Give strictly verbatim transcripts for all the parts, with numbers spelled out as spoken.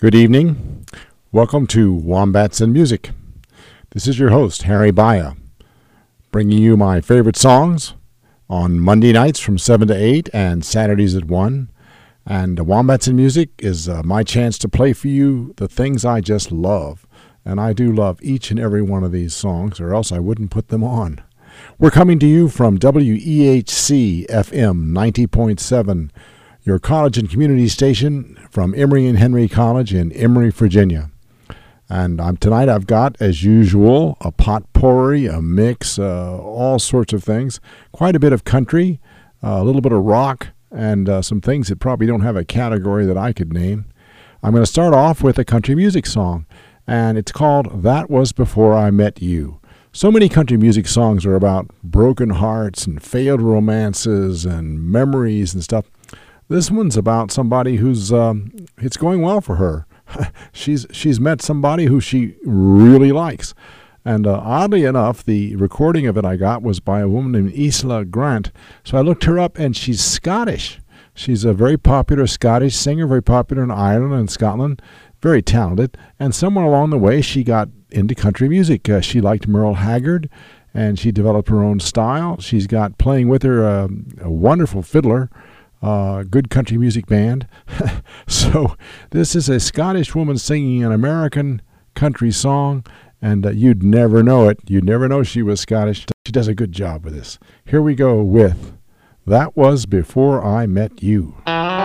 Good evening. Welcome to Wombats and Music. This is your host, Harry Baya, bringing you my favorite songs on Monday nights from seven to eight and Saturdays at one. And Wombats and Music is uh, my chance to play for you the things I just love. And I do love each and every one of these songs, or else I wouldn't put them on. We're coming to you from W E H C F M ninety point seven, your college and community station from Emory and Henry College in Emory, Virginia. And um, tonight I've got, as usual, a potpourri, a mix, uh, all sorts of things. Quite a bit of country, uh, a little bit of rock, and uh, some things that probably don't have a category that I could name. I'm going to start off with a country music song, and it's called That Was Before I Met You. So many country music songs are about broken hearts and failed romances and memories and stuff. This one's about somebody who's, um, it's going well for her. she's she's met somebody who she really likes. And uh, oddly enough, the recording of it I got was by a woman named Isla Grant. So I looked her up, and she's Scottish. She's a very popular Scottish singer, very popular in Ireland and Scotland, very talented. And somewhere along the way, she got into country music. Uh, she liked Merle Haggard, and she developed her own style. She's got playing with her uh, a wonderful fiddler, Uh, good country music band. So this is a Scottish woman singing an American country song, and uh, you'd never know it. You'd never know she was Scottish. She does a good job with this. Here we go with That Was Before I Met You.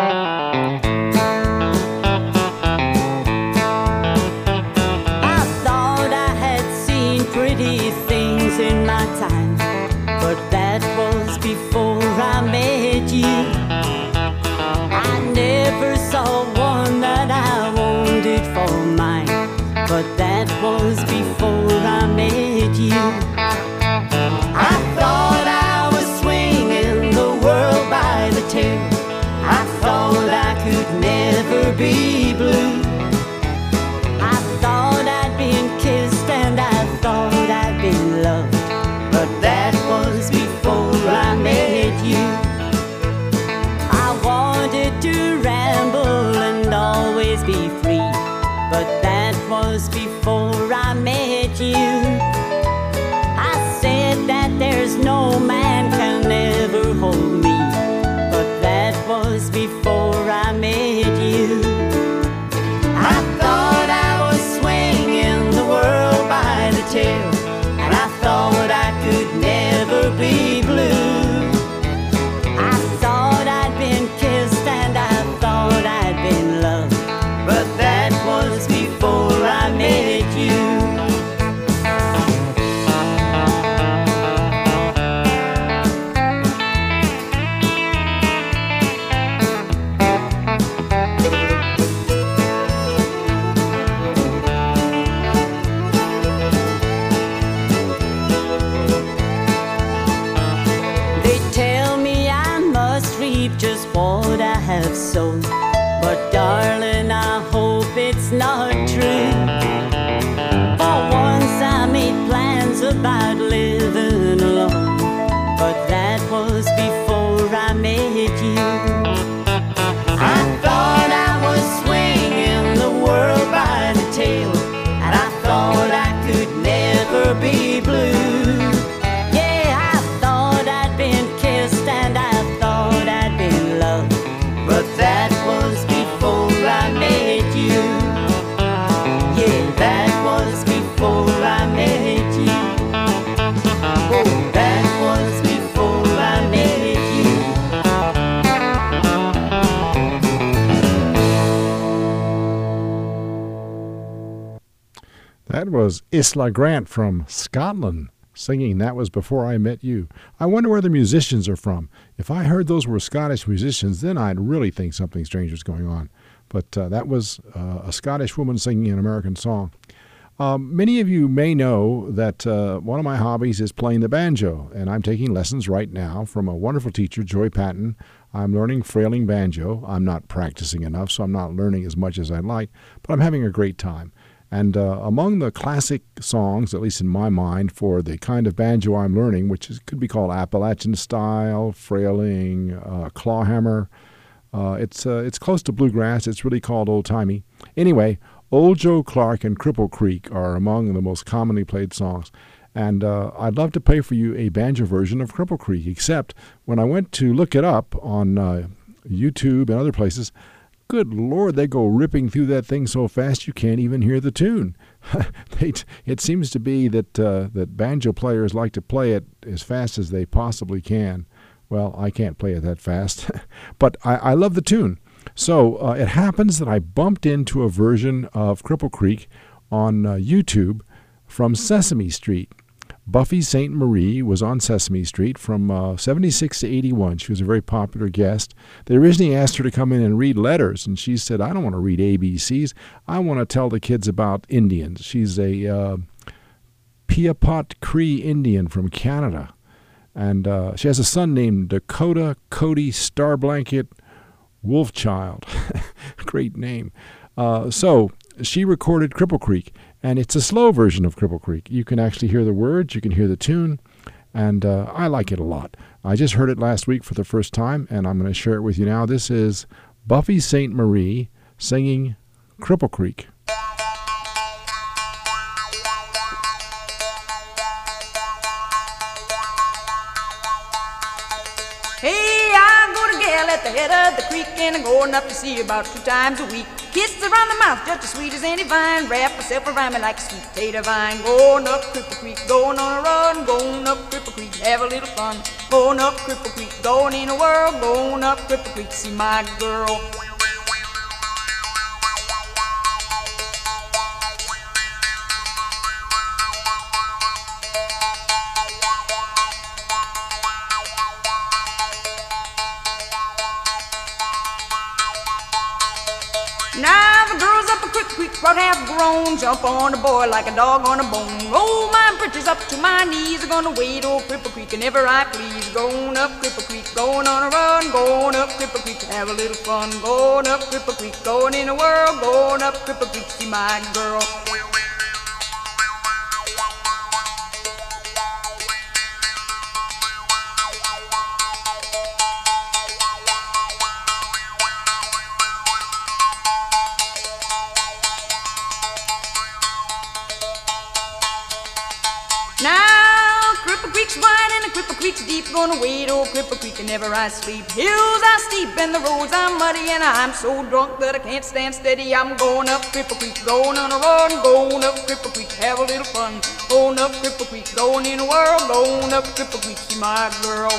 I thought I had seen pretty things in my time, but that was before I met you. Never saw one that I wanted for mine, but that was before I met you. I thought I was swinging the world by the tail. I thought I could never be blue. I thought I'd been kissed and I thought I'd been loved, but that was before I met you. I wanted to ramble and always be free, but that was before I met you. I said that there's no man can ever hold me, but that was before I met you. I thought I was swinging the world by the tail, and I thought I could never be blue. So, but darling, I hope it's not true. For once I made plans about living alone, but that was before I met you. I thought I was swinging the world by the tail, and I thought I could never be blue. Yeah, I thought I'd been kissed and I thought I'd been loved, but that was before I met you. Yeah, that was before I met you. Oh, that was before I met you. That was Isla Grant from Scotland singing That Was Before I Met You. I wonder where the musicians are from. If I heard those were Scottish musicians, then I'd really think something strange was going on. But uh, that was uh, a Scottish woman singing an American song. Um, many of you may know that uh, one of my hobbies is playing the banjo, and I'm taking lessons right now from a wonderful teacher, Joy Patton. I'm learning frailing banjo. I'm not practicing enough, so I'm not learning as much as I'd like, but I'm having a great time. And uh, among the classic songs, at least in my mind, for the kind of banjo I'm learning, which is, could be called Appalachian style, frailing, uh, clawhammer, Uh, it's uh, it's close to bluegrass. It's really called old-timey. Anyway, Old Joe Clark and Cripple Creek are among the most commonly played songs. And uh, I'd love to play for you a banjo version of Cripple Creek, except when I went to look it up on uh, YouTube and other places, good Lord, they go ripping through that thing so fast you can't even hear the tune. they, it seems to be that uh, that banjo players like to play it as fast as they possibly can. Well, I can't play it that fast, but I, I love the tune. So uh, it happens that I bumped into a version of Cripple Creek on uh, YouTube from Sesame Street. Buffy Sainte Marie was on Sesame Street from uh, seventy-six to eighty-one. She was a very popular guest. They originally asked her to come in and read letters, and she said, I don't want to read A B Cs. I want to tell the kids about Indians. She's a uh, Piapot Cree Indian from Canada, and uh, she has a son named Dakota Cody Starblanket Wolfchild. Great name. Uh, so she recorded Cripple Creek, and it's a slow version of Cripple Creek. You can actually hear the words, you can hear the tune, and uh, I like it a lot. I just heard it last week for the first time, and I'm going to share it with you now. This is Buffy Sainte Marie singing Cripple Creek. Hey, I go to gal at the head of the creek, and I'm going up to see her about two times a week. Kisses around the mouth just as sweet as any vine. Wrap myself around me like a sweet potato vine. Going up Cripple Creek, going on a run. Going up Cripple Creek, have a little fun. Going up Cripple Creek, going in the world. Going up Cripple Creek, see my girl. Now the girls up a Cripple Creek, about half grown, jump on the boy like a dog on a bone. Roll my britches up to my knees, I'm gonna wade old Cripple Creek whenever I please. Going up Cripple Creek, going on a run, going up Cripple Creek, have a little fun. Going up Cripple Creek, going in the world, going up Cripple Creek, see my girl. Now Cripple Creek's wide and the Cripple Creek's deep. Gonna wade old Cripple Creek whenever I sleep. Hills are steep and the roads are muddy, and I'm so drunk that I can't stand steady. I'm going up Cripple Creek, going on a run. Going up Cripple Creek, have a little fun. Going up Cripple Creek, going in the world. Going up Cripple Creek, see my girl.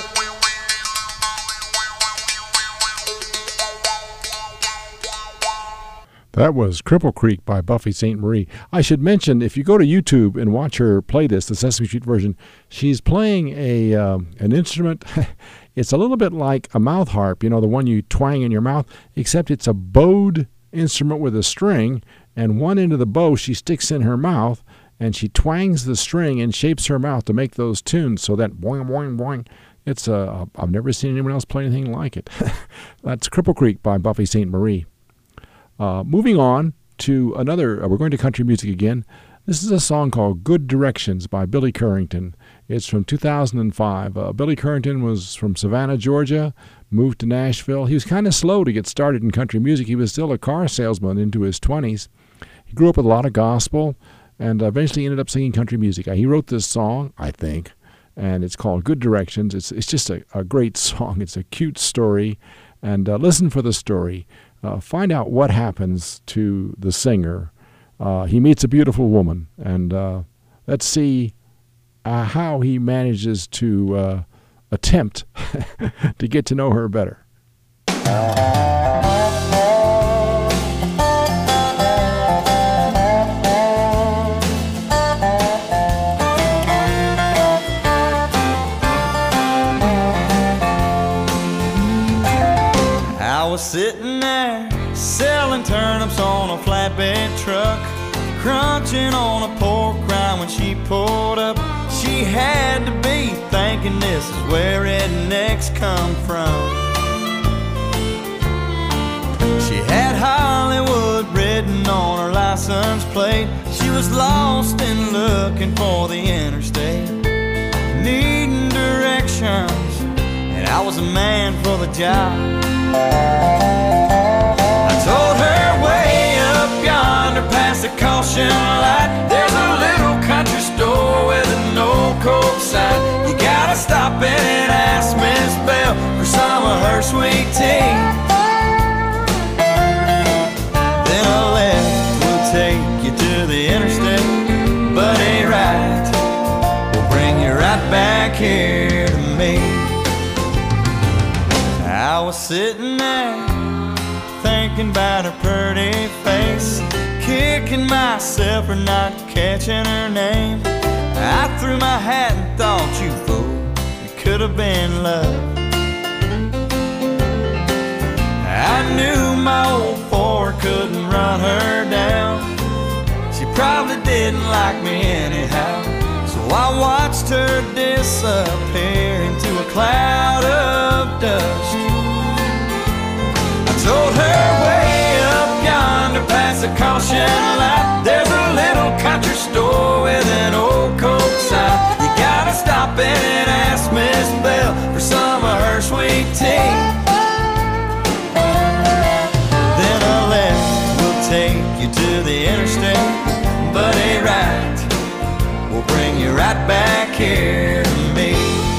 That was Cripple Creek by Buffy Sainte Marie. I should mention, if you go to YouTube and watch her play this, the Sesame Street version, she's playing a uh, an instrument. It's a little bit like a mouth harp, you know, the one you twang in your mouth, except it's a bowed instrument with a string, and one end of the bow she sticks in her mouth, and she twangs the string and shapes her mouth to make those tunes, so that boing, boing, boing. It's uh, I've never seen anyone else play anything like it. That's Cripple Creek by Buffy Sainte Marie. Uh, moving on to another, uh, we're going to country music again. This is a song called Good Directions by Billy Currington. It's from two thousand five. Uh, Billy Currington was from Savannah, Georgia, moved to Nashville. He was kind of slow to get started in country music. He was still a car salesman into his twenties. He grew up with a lot of gospel and eventually ended up singing country music. Uh, he wrote this song, I think, and it's called Good Directions. It's, it's just a, a great song. It's a cute story, and uh, listen for the story. Uh, find out what happens to the singer. Uh, he meets a beautiful woman, and uh, let's see uh, how he manages to uh, attempt to get to know her better. I was sitting there selling turnips on a flatbed truck, crunching on a pork rind when she pulled up. She had to be thinking this is where rednecks come from. She had Hollywood written on her license plate. She was lost and looking for the interstate, needing directions, and I was a man for the job. I told her way up yonder past the caution light, there's a little country store with an old Coke sign. You gotta stop in and ask Miss Bell for some of her sweet tea. Then a left will take you to the interstate, but a right will bring you right back here to me. I was sitting there thinking about her pretty face, kicking myself for not catching her name. I threw my hat and thought, you fool, it could have been love. I knew my old Ford couldn't run her down. She probably didn't like me anyhow. So I watched her disappear into a cloud of dust. I told her way up yonder past the caution light, there's a little country store with an old Coke sign. You gotta stop in and ask Miss Bell for some of her sweet tea. Then a left will take you to the interstate, but a right will bring you right back here to me.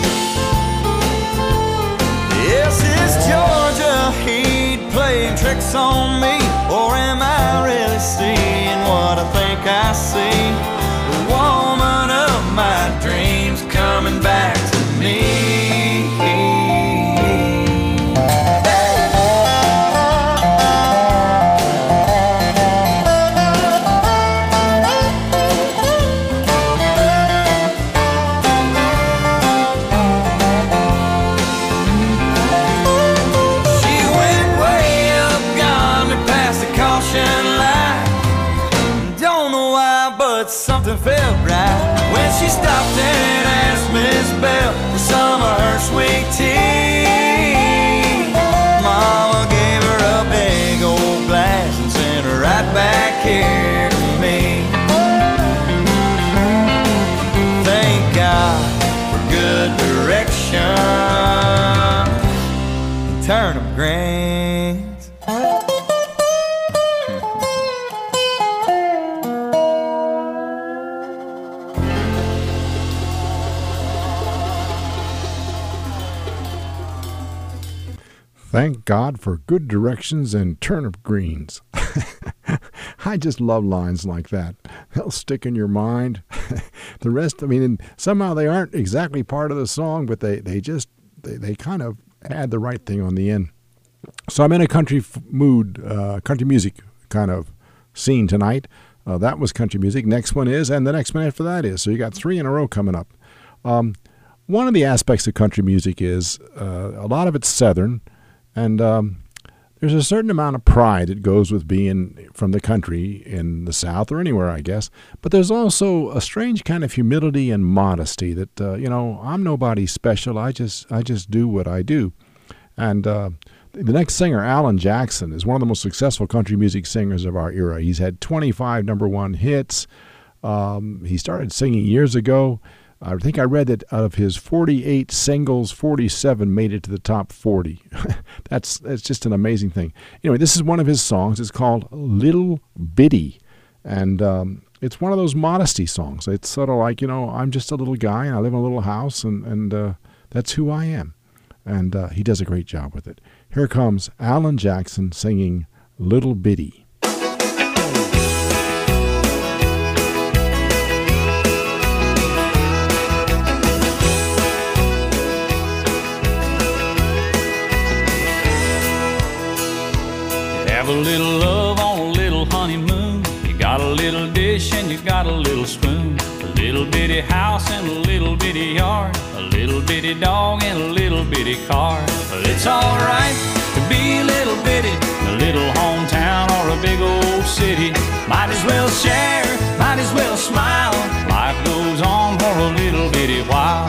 Yes, it's Georgia Heat playing tricks on me, or am I really seeing what I think I see? The woman of my dreams coming back to me. Something felt right when she stopped and asked Miss Bell for some of her sweet tea. Mama gave her a big old glass and sent her right back here to me. Thank God for good direction and turnip greens. Thank God for good directions and turnip greens. I just love lines like that. They'll stick in your mind. The rest, I mean, and somehow they aren't exactly part of the song, but they, they just, they, they kind of add the right thing on the end. So I'm in a country f- mood, uh, country music kind of scene tonight. Uh, that was country music. Next one is, and the next one after that is. So you got three in a row coming up. Um, one of the aspects of country music is uh, a lot of it's Southern. And um, there's a certain amount of pride that goes with being from the country in the South or anywhere, I guess. But there's also a strange kind of humility and modesty that, uh, you know, I'm nobody special. I just I just do what I do. And uh, the next singer, Alan Jackson, is one of the most successful country music singers of our era. He's had twenty-five number one hits. Um, he started singing years ago. I think I read that out of his forty-eight singles, forty-seven made it to the top forty. that's that's just an amazing thing. Anyway, this is one of his songs. It's called Little Bitty. And um, it's one of those modesty songs. It's sort of like, you know, I'm just a little guy and I live in a little house and, and uh, that's who I am. And uh, he does a great job with it. Here comes Alan Jackson singing Little Bitty. Have a little love on a little honeymoon. You got a little dish and you got a little spoon. A little bitty house and a little bitty yard. A little bitty dog and a little bitty car. Well, it's alright to be a little bitty, a little hometown or a big old city. Might as well share, might as well smile. Life goes on for a little bitty while.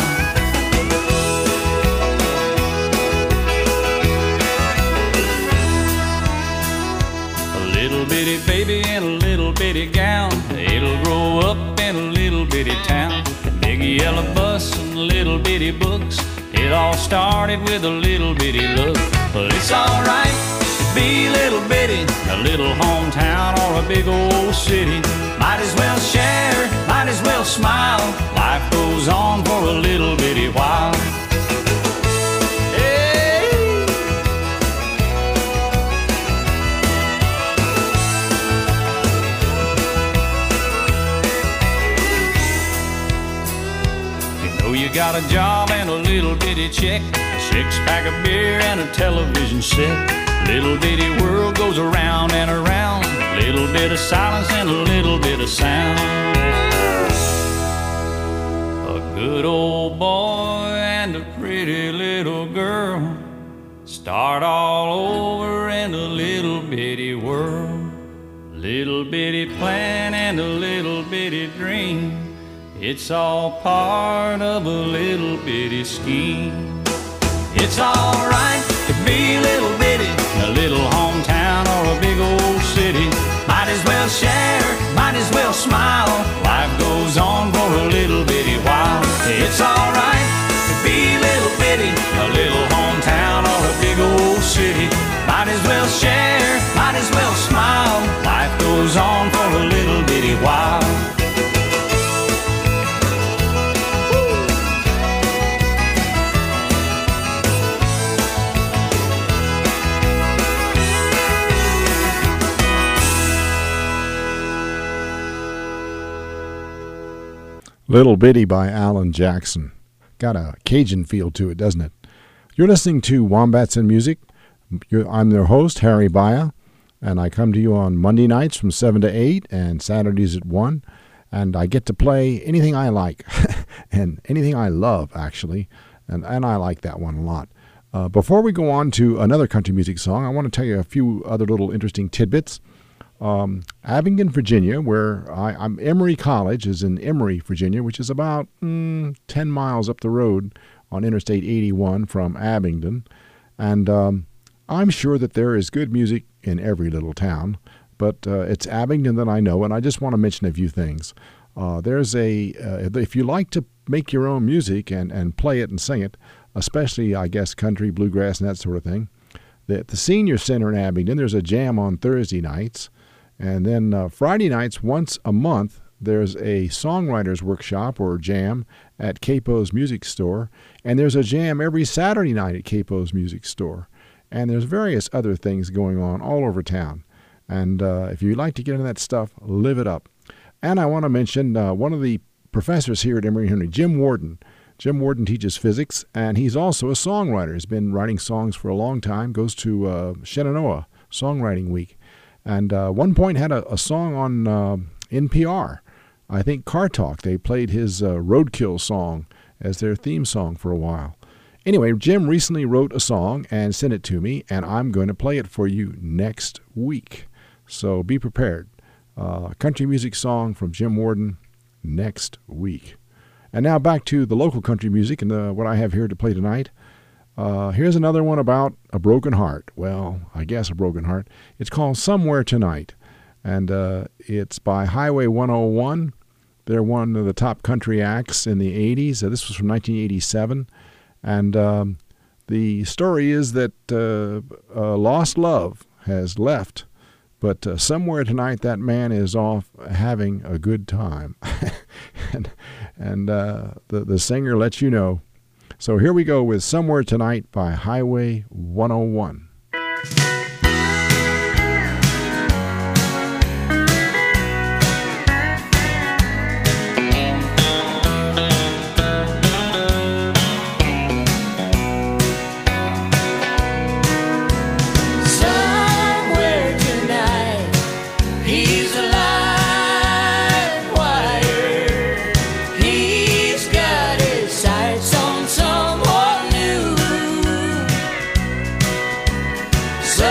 Little bitty baby in a little bitty gown. It'll grow up in a little bitty town. big yellow bus and little bitty books. It all started with a little bitty look. But it's alright to be little bitty, a little hometown or a big old city. Might as well share, might as well smile. Life goes on for a little bitty while. You got a job and a little bitty check, a six-pack of beer and a television set. Little bitty world goes around and around, a little bit of silence and a little bit of sound. A good old boy and a pretty little girl start all over in a little bitty world. Little bitty plan and a little bitty dream, it's all part of a little bitty scheme. It's alright to be little bitty, a little hometown or a big old city. Might as well share, might as well smile. Life goes on for a little bitty while. It's alright to be little bitty, a little hometown or a big old city. Might as well share, might as well smile. Life goes on for a little bitty while. Little Bitty by Alan Jackson. Got a Cajun feel to it, doesn't it? You're listening to Wombats and Music. You're, I'm their host, Harry Baya, and I come to you on Monday nights from seven to eight and Saturdays at one, and I get to play anything I like, and anything I love, actually, and, and I like that one a lot. Uh, before we go on to another country music song, I want to tell you a few other little interesting tidbits. Um, Abingdon, Virginia, where I, I'm Emory College is in Emory, Virginia, which is about mm, ten miles up the road on Interstate eighty-one from Abingdon. And um, I'm sure that there is good music in every little town, but uh, it's Abingdon that I know, and I just want to mention a few things. Uh, there's a, uh, if you like to make your own music and, and play it and sing it, especially, I guess, country, bluegrass, and that sort of thing, the, the Senior Center in Abingdon, there's a jam on Thursday nights. And then uh, Friday nights, once a month, there's a songwriters workshop or jam at Capo's Music Store. And there's a jam every Saturday night at Capo's Music Store. And there's various other things going on all over town. And uh, if you'd like to get into that stuff, live it up. And I want to mention uh, one of the professors here at Emory-Henry, Jim Warden. Jim Warden teaches physics, and he's also a songwriter. He's been writing songs for a long time, goes to uh, Shenandoah Songwriting Week. And uh, one point had a, a song on uh, N P R. I think Car Talk. They played his uh, Roadkill song as their theme song for a while. Anyway, Jim recently wrote a song and sent it to me, and I'm going to play it for you next week. So be prepared. Uh, country music song from Jim Warden next week. And now back to the local country music and uh, what I have here to play tonight. Uh, here's another one about a broken heart. Well, I guess a broken heart. It's called Somewhere Tonight, and uh, it's by Highway one oh one. They're one of the top country acts in the eighties. Uh, this was from nineteen eighty-seven, and um, the story is that uh, a lost love has left, but uh, somewhere tonight that man is off having a good time, and, and uh, the, the singer lets you know. So here we go with Somewhere Tonight by Highway one oh one. So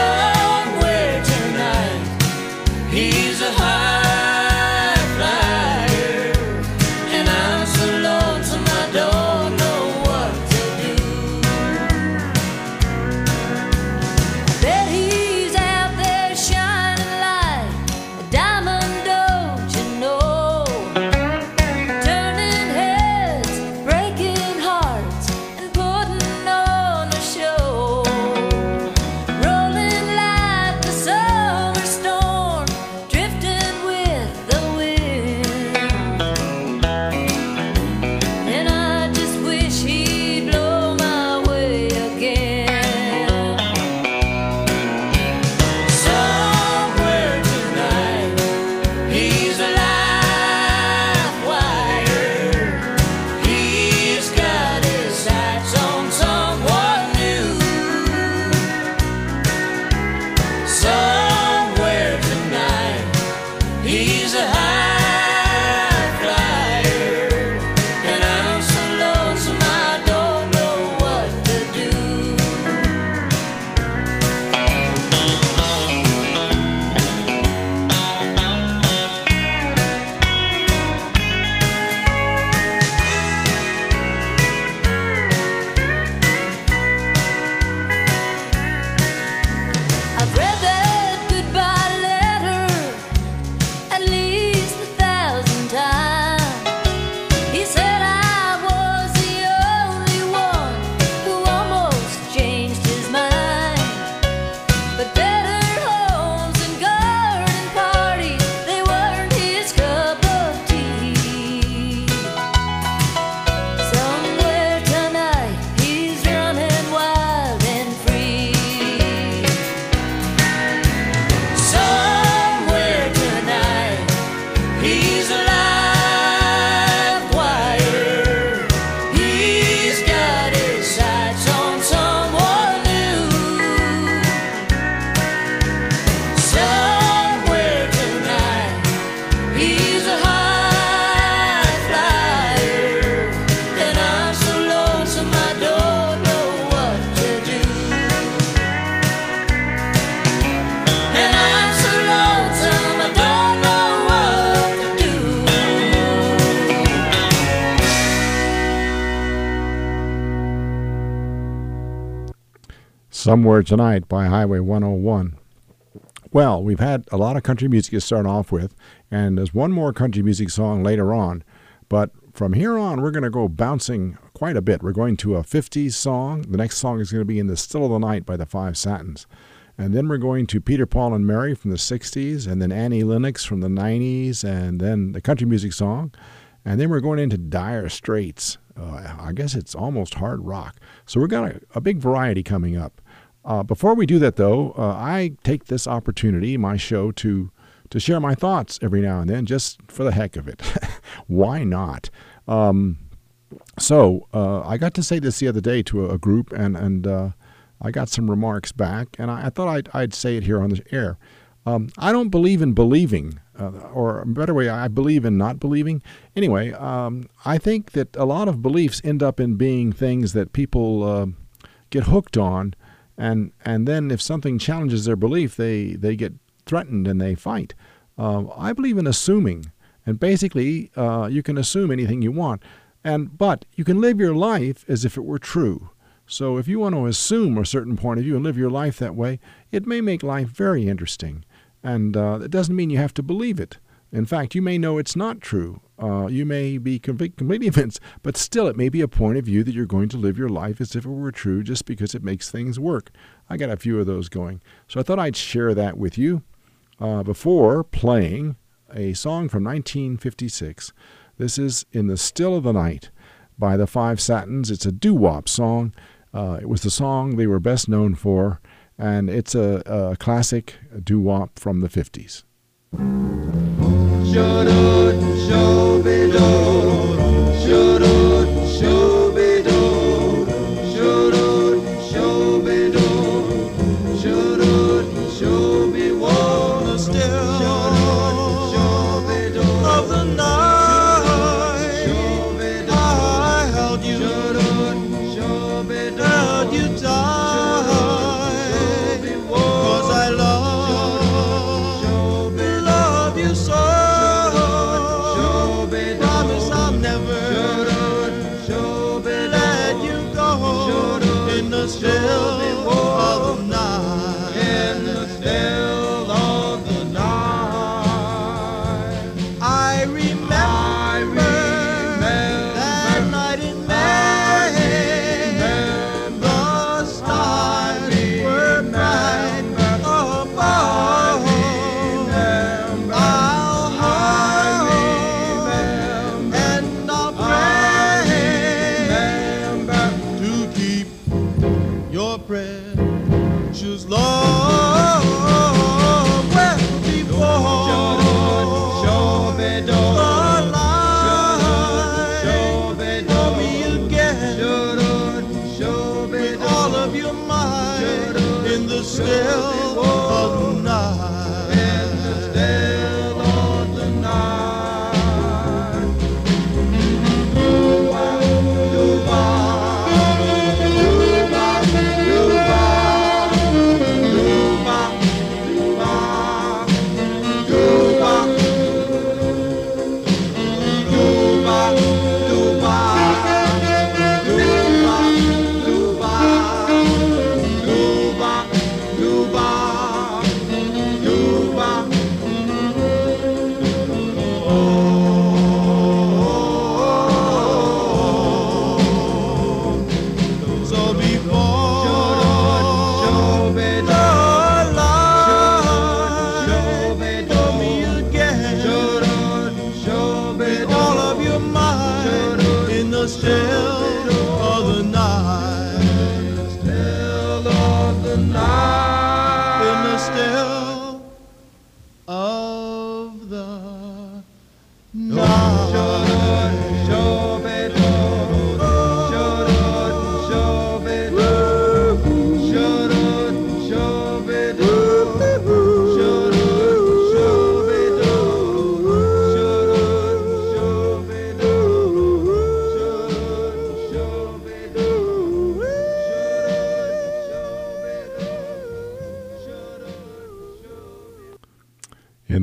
He's a high flyer, and I'm so lonesome I don't know what to do. I've read that goodbye letter at least a thousand times. He said I was the only one who almost changed his mind. But better homes and garden parties, they weren't his cup of tea. Somewhere tonight he's running wild and free. Somewhere tonight he's a live wire. He's got his sights on someone new. Somewhere tonight he's a high flyer, and I'm so lonesome I don't know what to do. And I'm so lonesome I don't know what to do. Somewhere Tonight by Highway one oh one. Well, we've had a lot of country music to start off with, and there's one more country music song later on. But from here on, we're going to go bouncing quite a bit. We're going to a fifties song. The next song is going to be In the Still of the Night by the Five Satins. And then we're going to Peter, Paul, and Mary from the sixties, and then Annie Lennox from the nineties, and then the country music song. And then we're going into Dire Straits. Uh, I guess it's almost hard rock. So we've got a, a big variety coming up. Uh, before we do that, though, uh, I take this opportunity, my show, to to share my thoughts every now and then, just for the heck of it. Why not? Um, so uh, I got to say this the other day to a, a group, and and uh, I got some remarks back, and I, I thought I'd, I'd say it here on the air. Um, I don't believe in believing, uh, or a better way, I believe in not believing. Anyway, um, I think that a lot of beliefs end up in being things that people uh, get hooked on, and and then if something challenges their belief, they, they get threatened and they fight. Uh, I believe in assuming, and basically uh, you can assume anything you want, and but you can live your life as if it were true. So if you want to assume a certain point of view and live your life that way, it may make life very interesting. And uh, it doesn't mean you have to believe it. In fact, you may know it's not true. Uh, you may be com- completely convinced, but still it may be a point of view that you're going to live your life as if it were true just because it makes things work. I got a few of those going. So I thought I'd share that with you uh, before playing a song from nineteen fifty-six. This is In the Still of the Night by the Five Satins. It's a doo-wop song. Uh, it was the song they were best known for, and it's a, a classic doo-wop from the fifties. Love you so.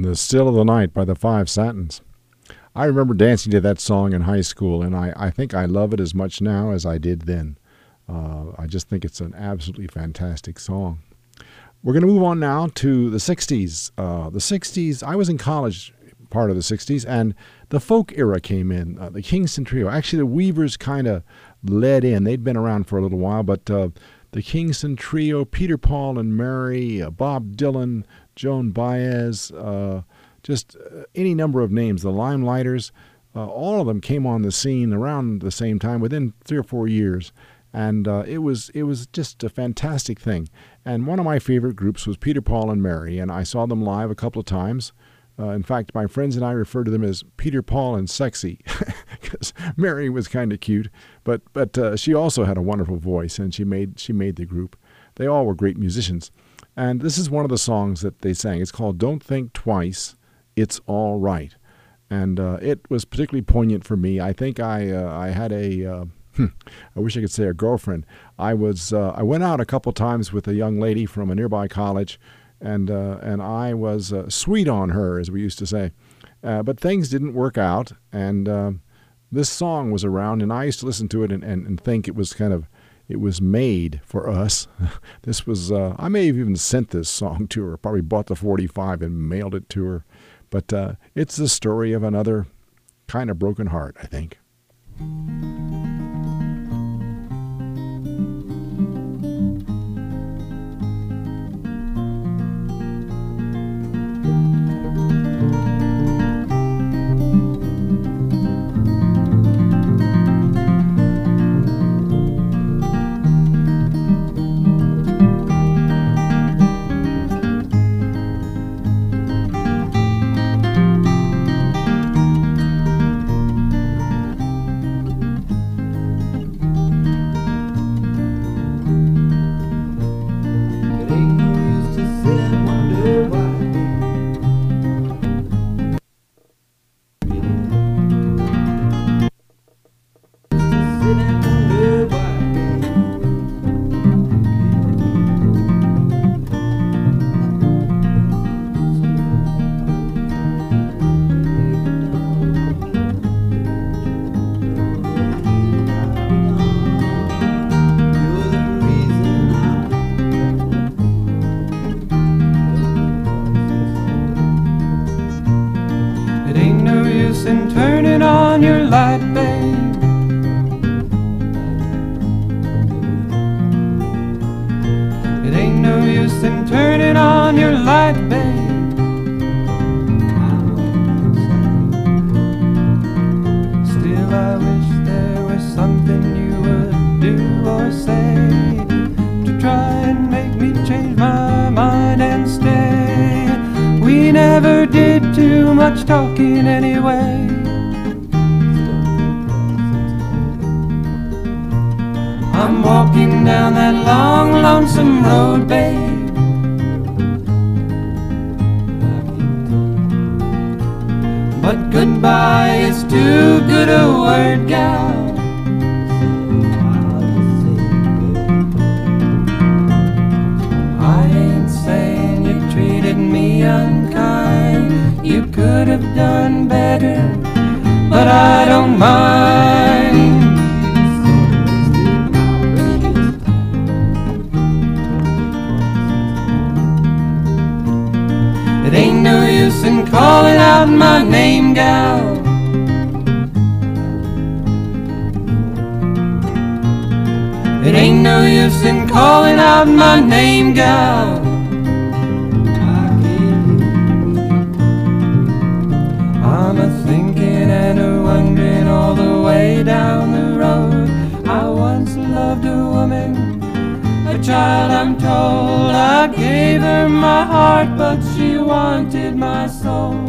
the Still of the Night by the Five Satins. I remember dancing to that song in high school, and I, I think I love it as much now as I did then. Uh, I just think it's an absolutely fantastic song. We're going to move on now to the sixties. Uh, the sixties, I was in college part of the sixties, and the folk era came in. Uh, the Kingston Trio. Actually, the Weavers kind of led in. They'd been around for a little while, but uh, the Kingston Trio, Peter, Paul, and Mary, uh, Bob Dylan, Joan Baez, uh, just uh, any number of names, the Limelighters, uh, all of them came on the scene around the same time, within three or four years. And uh, it was it was just a fantastic thing. And one of my favorite groups was Peter, Paul, and Mary, and I saw them live a couple of times. Uh, in fact, my friends and I refer to them as Peter, Paul, and Sexy, because Mary was kind of cute, but but uh, she also had a wonderful voice, and she made she made the group. They all were great musicians. And this is one of the songs that they sang. It's called Don't Think Twice, It's All Right. And uh, it was particularly poignant for me. I think I uh, I had a... Uh, I wish I could say a girlfriend. I was uh, I went out a couple times with a young lady from a nearby college, and uh, and I was uh, sweet on her, as we used to say. Uh, but things didn't work out, and uh, this song was around, and I used to listen to it and, and, and think it was kind of, it was made for us. This was, uh, I may have even sent this song to her, probably bought the forty-five and mailed it to her. But uh, it's the story of another kind of broken heart, I think. Talking anyway. I'm walking down that long, lonesome road, babe. But goodbye is too good a word, gal. I ain't saying you treated me unkind. You could have done better, but I don't mind. It ain't no use in calling out my name, gal. It ain't no use in calling out my name, gal. I'm a thinking and a wondering all the way down the road. I once loved a woman, a child I'm told. I gave her my heart, but she wanted my soul.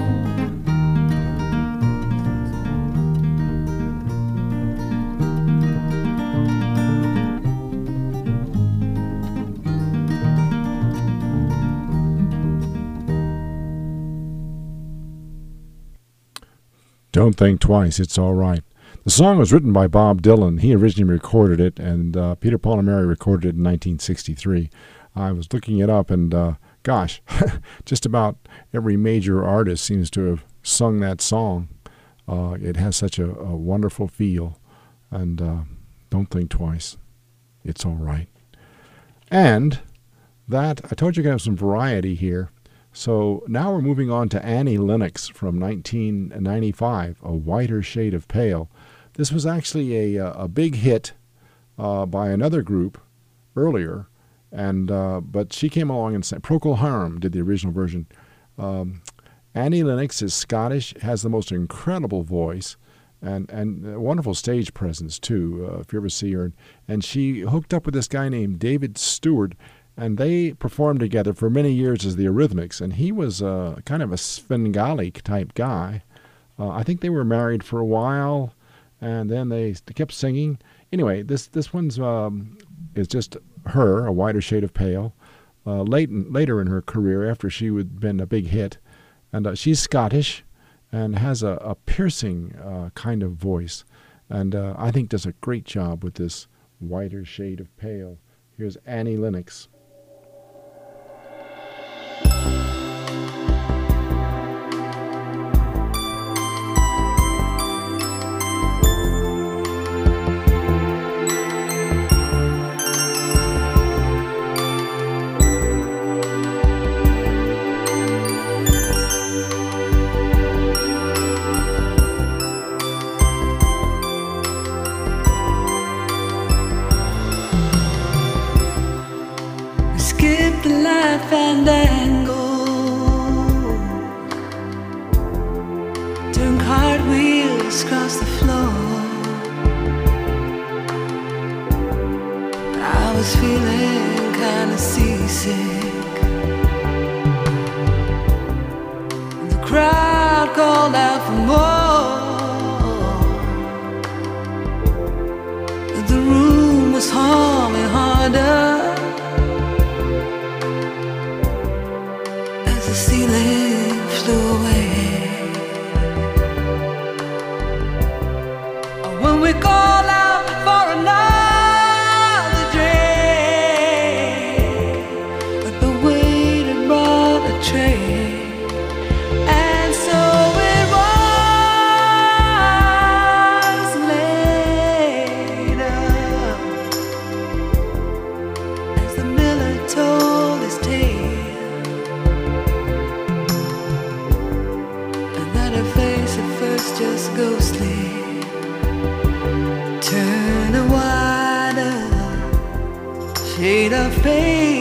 Don't Think Twice, It's All Right. The song was written by Bob Dylan. He originally recorded it, and uh, Peter, Paul, and Mary recorded it in nineteen sixty-three. I was looking it up, and uh, gosh, just about every major artist seems to have sung that song. Uh, it has such a, a wonderful feel, and uh, don't think twice. It's all right. And that, I told you I have some variety here. So now we're moving on to Annie Lennox from nineteen ninety-five, A Whiter Shade of Pale. This was actually a, a big hit uh, by another group earlier, and uh, but she came along and sang. Procol Harum did the original version. Um, Annie Lennox is Scottish, has the most incredible voice, and, and a wonderful stage presence, too, uh, if you ever see her. And she hooked up with this guy named David Stewart, and they performed together for many years as the Eurythmics, and he was uh, kind of a Svengali-type guy. Uh, I think they were married for a while, and then they kept singing. Anyway, this this one's um, is just her, A Whiter Shade of Pale, uh, late in, later in her career after she had been a big hit. And uh, she's Scottish and has a, a piercing uh, kind of voice, and uh, I think does a great job with this Whiter Shade of Pale. Here's Annie Lennox. Fandango, turn cartwheels across the floor. I was feeling kinda seasick. The crowd called out for more. The room was humming harder. The ceiling flew away. When we call out for another drink, but the waiter brought a tray, and so it was later as the miller told his tale. Just ghostly, turn a wider shade of pale.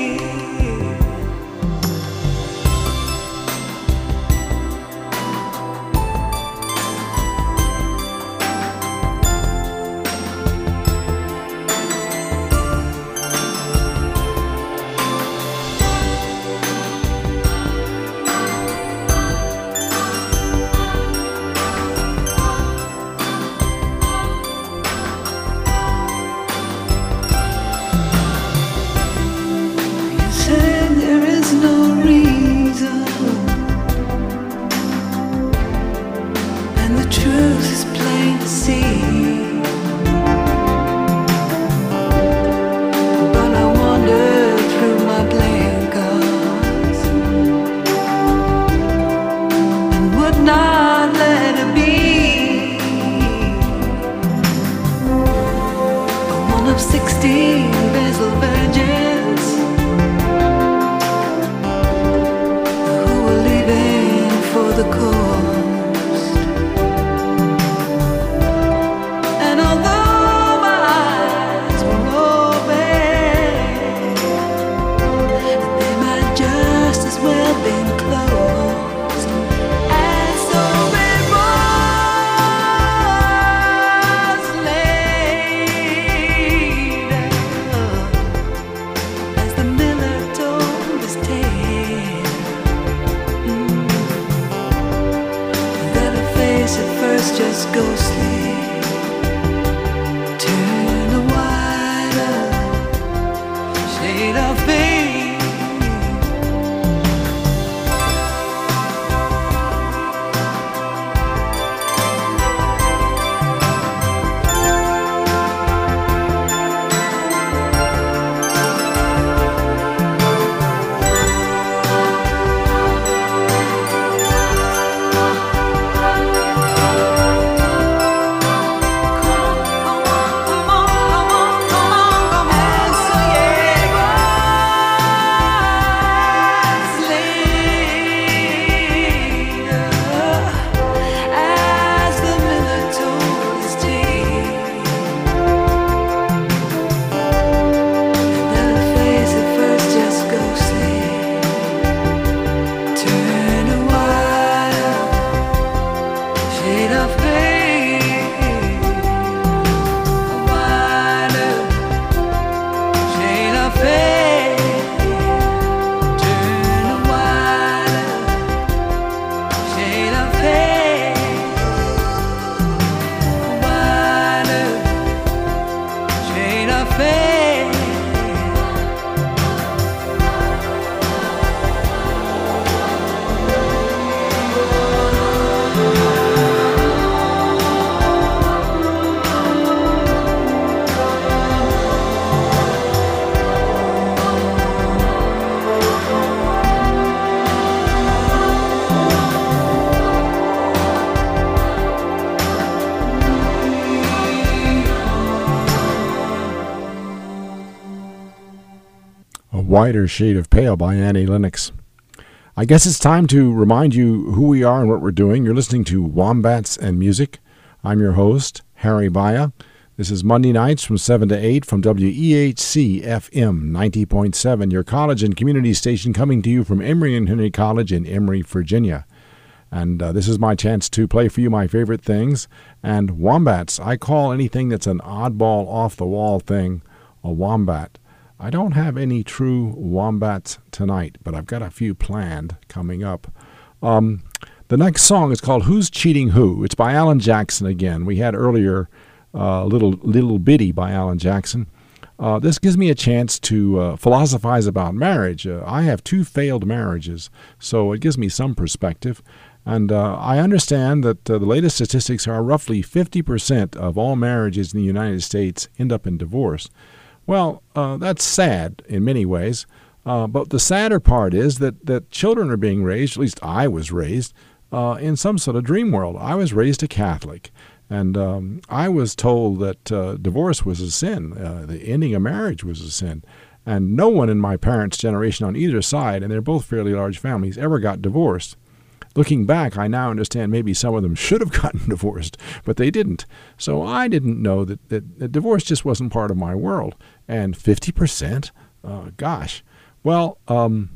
Sixteen Basil virgins who were leaving for the coast. And although my eyes were open, they might just as well been closed. And so it was late as the miller told his tale. Mm. That her face at first just ghostly, turn a wider shade of pale. shade of pale, a wider shade of pale, turn a wider shade of pale, a wider shade of pale. A Wider Shade of Pale by Annie Lennox. I guess it's time to remind you who we are and what we're doing. You're listening to Wombats and Music. I'm your host, Harry Baya. This is Monday nights from seven to eight from W E H C F M ninety point seven, your college and community station coming to you from Emory and Henry College in Emory, Virginia. And uh, this is my chance to play for you my favorite things. And wombats, I call anything that's an oddball, off-the-wall thing a wombat. I don't have any true wombats tonight, but I've got a few planned coming up. Um, the next song is called Who's Cheating Who? It's by Alan Jackson again. We had earlier uh, Little Little Bitty by Alan Jackson. Uh, this gives me a chance to uh, philosophize about marriage. Uh, I have two failed marriages, so it gives me some perspective. And uh, I understand that uh, the latest statistics are roughly fifty percent of all marriages in the United States end up in divorce. Well, uh, that's sad in many ways, uh, but the sadder part is that, that children are being raised, at least I was raised, uh, in some sort of dream world. I was raised a Catholic, and um, I was told that uh, divorce was a sin, uh, the ending of marriage was a sin, and no one in my parents' generation on either side, and they're both fairly large families, ever got divorced. Looking back, I now understand maybe some of them should have gotten divorced, but they didn't. So I didn't know that, that, that divorce just wasn't part of my world. And fifty percent? Uh, gosh. Well, um,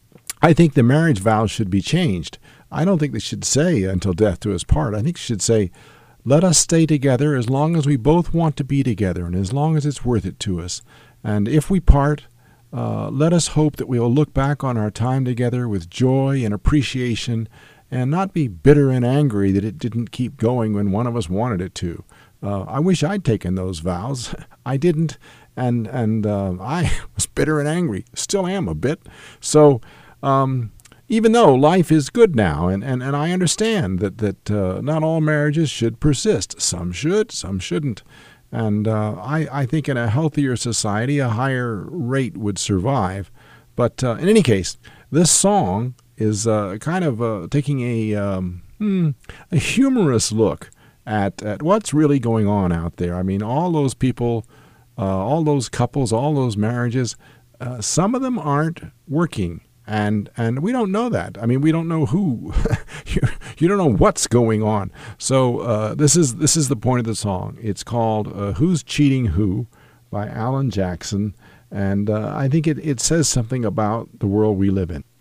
I think the marriage vows should be changed. I don't think they should say until death do us part. I think they should say, let us stay together as long as we both want to be together and as long as it's worth it to us. And if we part, uh, let us hope that we will look back on our time together with joy and appreciation and not be bitter and angry that it didn't keep going when one of us wanted it to. Uh, I wish I'd taken those vows. I didn't, and and uh, I was bitter and angry. Still am a bit. So um, even though life is good now, and, and, and I understand that, that uh, not all marriages should persist. Some should, some shouldn't. And uh, I, I think in a healthier society, a higher rate would survive. But uh, in any case, this song is uh, kind of uh, taking a, um, hmm, a humorous look at, at what's really going on out there. I mean, all those people, uh, all those couples, all those marriages, uh, some of them aren't working. And and we don't know that. I mean, we don't know who. you, you don't know what's going on. So uh, this is this is the point of the song. It's called uh, Who's Cheating Who by Alan Jackson. And uh, I think it, it says something about the world we live in.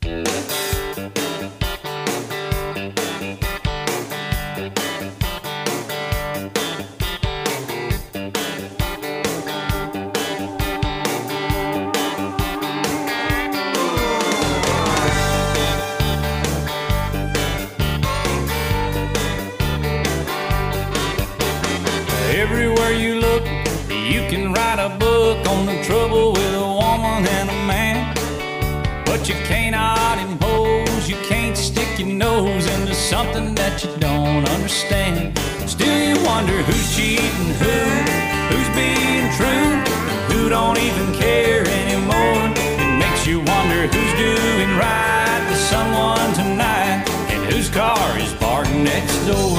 Everywhere you look, you can write a book on the trouble with a woman and a man. But you cannot impose, you can't stick your nose into something that you don't understand. Still you wonder who's cheating who, who's being true, who don't even care anymore. It makes you wonder who's doing right to someone tonight, and whose car is parked next door.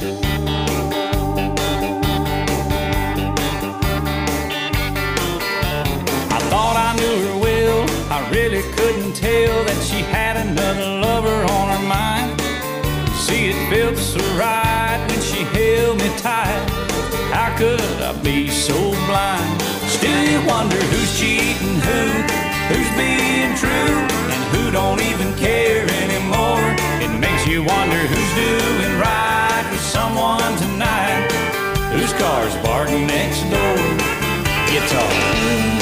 Thought I knew her well, I really couldn't tell that she had another lover on her mind. See, it felt so right when she held me tight. How could I be so blind? Still you wonder who's cheating who, who's being true, and who don't even care anymore. It makes you wonder who's doing right with someone barking next door. Guitar.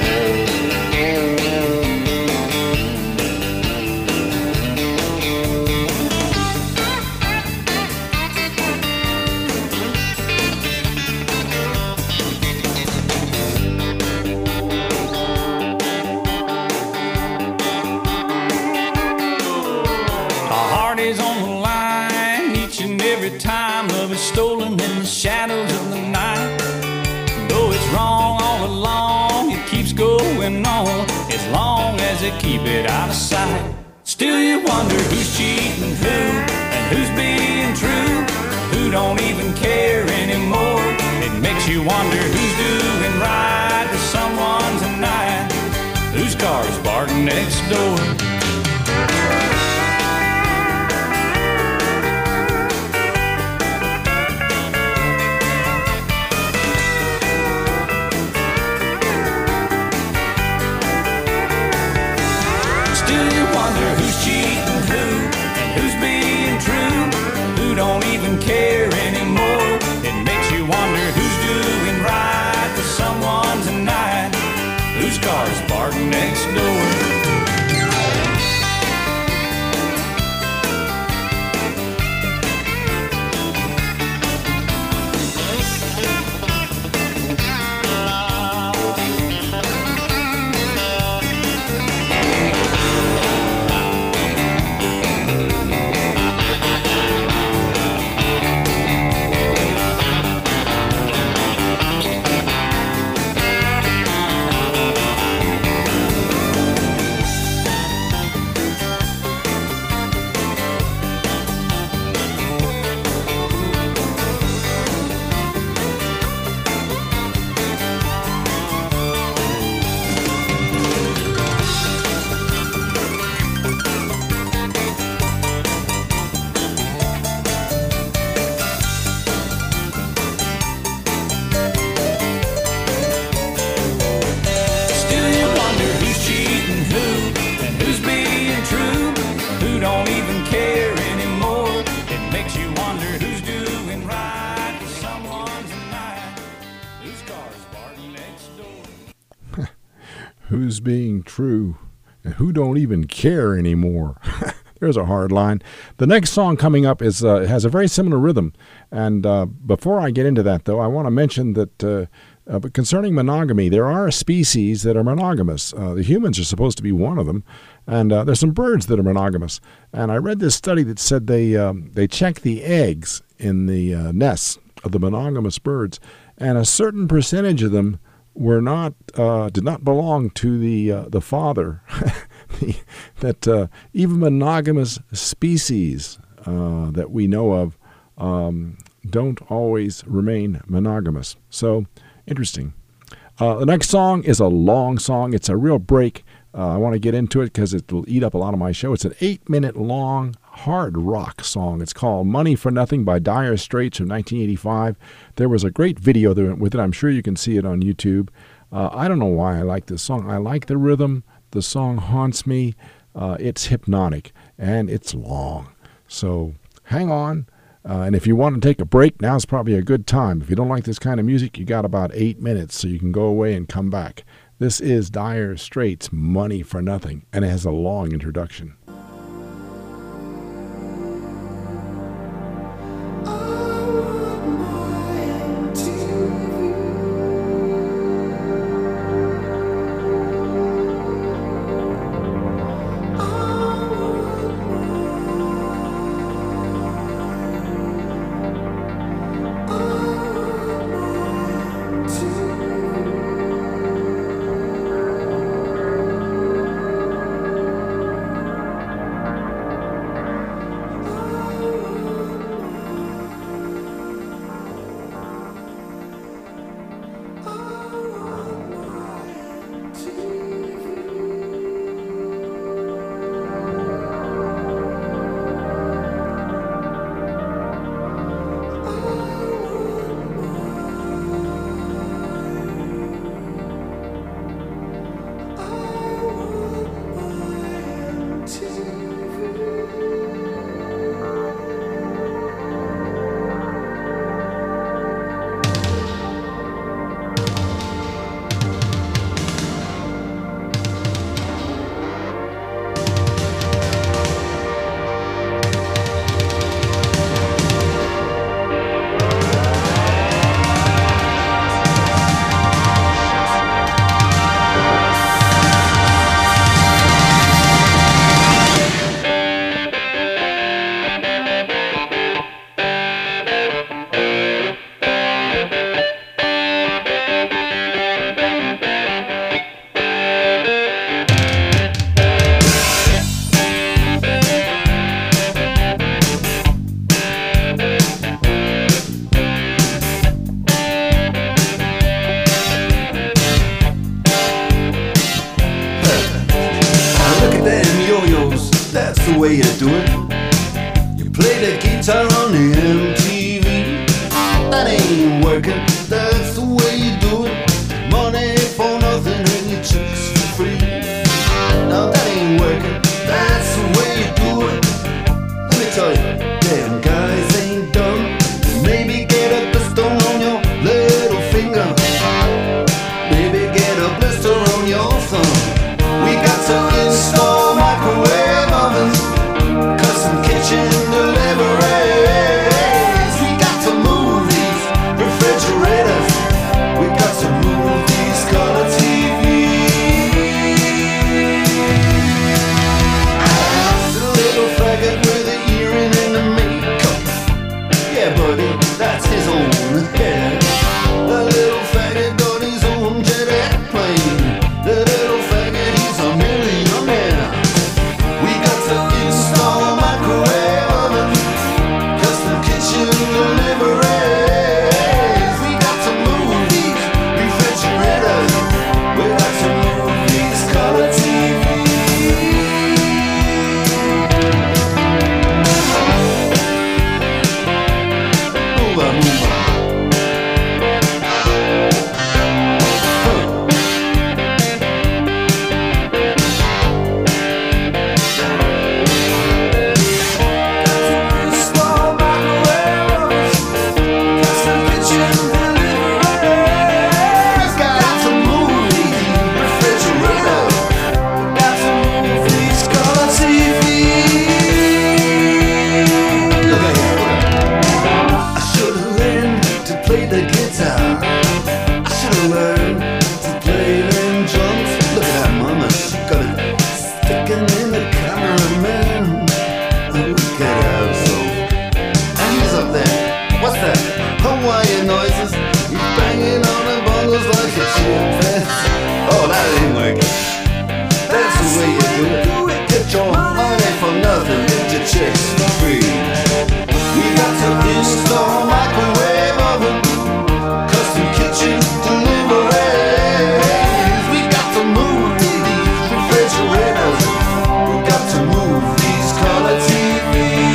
Stolen in the shadows of the night. Though it's wrong all along, it keeps going on as long as they keep it out of sight. Still you wonder who's cheating who and who's being true, who don't even care anymore. It makes you wonder who's doing right to someone tonight, whose car's barking next door. Who's cheating who and who's being true, who don't even care anymore. It makes you wonder who's doing right to someone tonight, whose car's barking next door. Who's being true and who don't even care anymore. There's a hard line. The next song coming up is uh, has a very similar rhythm. And uh, before I get into that, though, I want to mention that uh, uh, concerning monogamy, there are species that are monogamous. Uh, the humans are supposed to be one of them. And uh, there's some birds that are monogamous. And I read this study that said they, um, they check the eggs in the uh, nests of the monogamous birds, and a certain percentage of them were not uh, did not belong to the uh, the father. the, that uh, even monogamous species uh, that we know of um, don't always remain monogamous. So interesting. Uh, the next song is a long song. It's a real break. Uh, I want to get into it because it will eat up a lot of my show. It's an eight-minute long hard rock song. It's called Money for Nothing by Dire Straits from nineteen eighty-five. There was a great video that went with it. I'm sure you can see it on YouTube. Uh, I don't know why I like this song. I like the rhythm. The song haunts me. Uh, it's hypnotic, and it's long. So hang on. Uh, and if you want to take a break, now's probably a good time. If you don't like this kind of music, you got about eight minutes, so you can go away and come back. This is Dire Straits' Money for Nothing, and it has a long introduction. Yeah, buddy, that's his own hair. The little faggot got his own jet airplane. The little faggot, he's a millionaire. We got to install a microwave oven, custom kitchen deliveries. We got to move these refrigerators. We got to move these color T Vs. Move on, move on. Hawaiian noises, he's banging on the bongos like a chimpanzee. Oh, that ain't working. That's the way you do it. Get your money for nothing, get your chicks for free. We got to install a microwave oven, custom kitchen deliveries. We got to move these refrigerators. We got to move these color T Vs.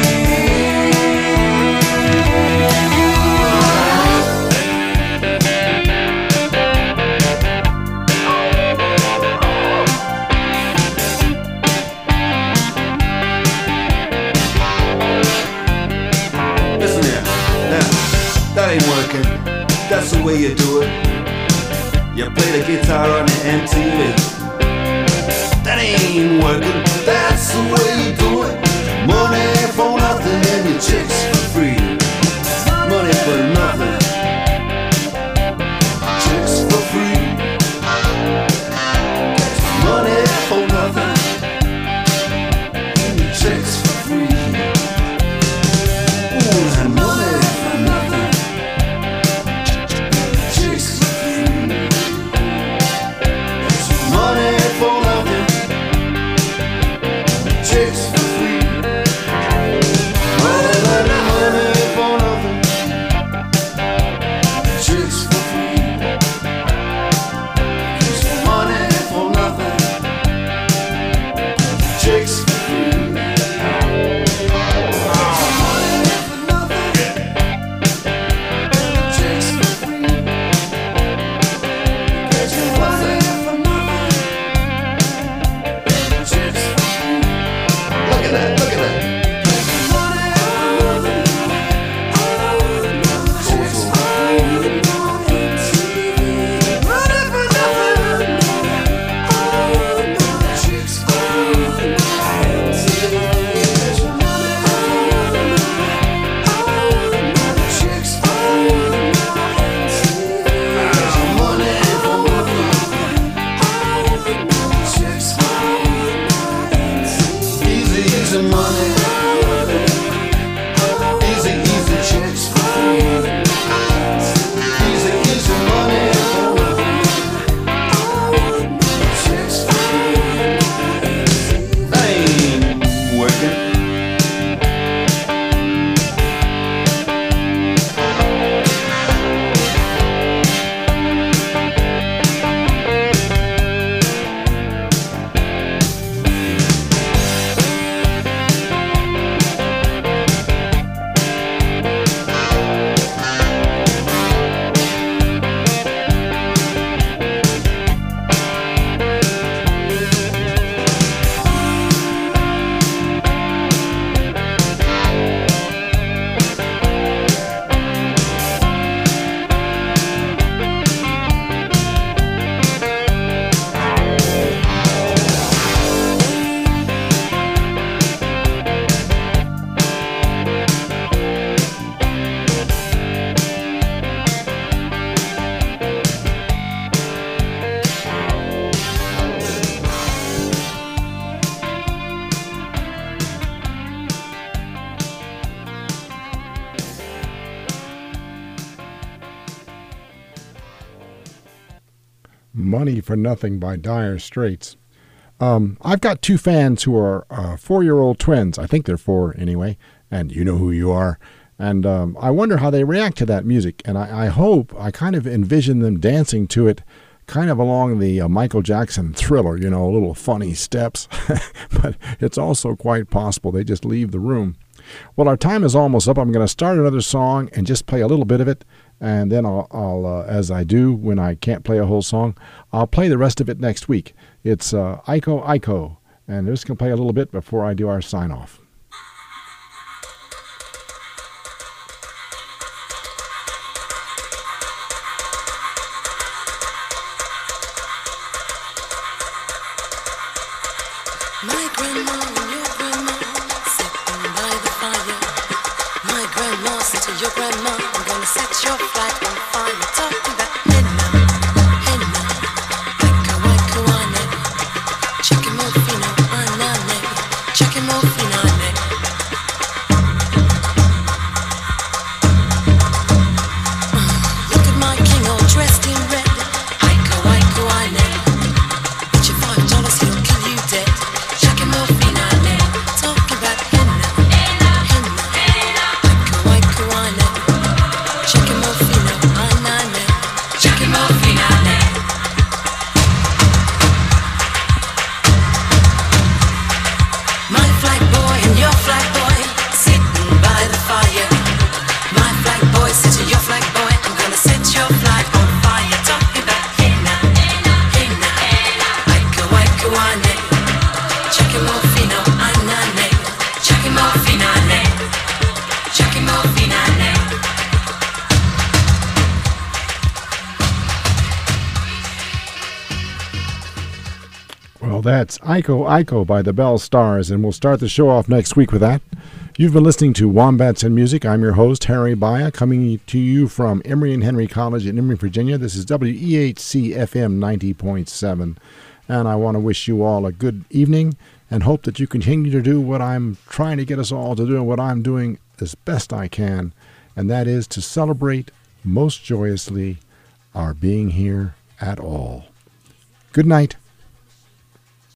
That ain't working. That's the way you do it. You play the guitar on the M T V. That ain't working. That's the way you do it. Money for nothing and your chicks for free. Money for nothing. Chicks for free. Money for nothing and your chicks for free. Ooh, and money for nothing. Money for nothing, chicks for free. Money, money, money for nothing, Money for Nothing by Dire Straits. Um, I've got two fans who are uh, four-year-old twins. I think they're four anyway, and you know who you are. And um, I wonder how they react to that music. And I, I hope, I kind of envision them dancing to it kind of along the uh, Michael Jackson Thriller, you know, little funny steps. But it's also quite possible they just leave the room. Well, our time is almost up. I'm going to start another song and just play a little bit of it. And then I'll, I'll uh, as I do when I can't play a whole song, I'll play the rest of it next week. It's uh, Iko Iko, and I'm just going to play a little bit before I do our sign-off. My grandma and your grandma sitting by the fire. My grandma said to your grandma, I'm gonna set your flat on fire. Talking about henna, henna, waka waka wane, chicken morfino, anane, chicken morfino, ane. Look at my king all dressed in red. Waka waka wane. Bet you five dollars he'll kill you dead. Chicken morfino, ane. Talking about henna, henna, henna, waka waka wane. Chicken morfino, anane, chicken morfino, ane. My flag boy and your flag boy sitting by the fire. My flag boy said to your flag boy, I'm gonna set your flag on fire. Talking about henna, henna, waka waka wane. Chicken morfino, anane, chicken morfino, ane, chicken morfino, ane. Well, that's Iko Iko by the Bell Stars, and we'll start the show off next week with that. You've been listening to Wombats and Music. I'm your host, Harry Baya, coming to you from Emory and Henry College in Emory, Virginia. This is W E H C F M ninety point seven, and I want to wish you all a good evening and hope that you continue to do what I'm trying to get us all to do and what I'm doing as best I can, and that is to celebrate most joyously our being here at all. Good night.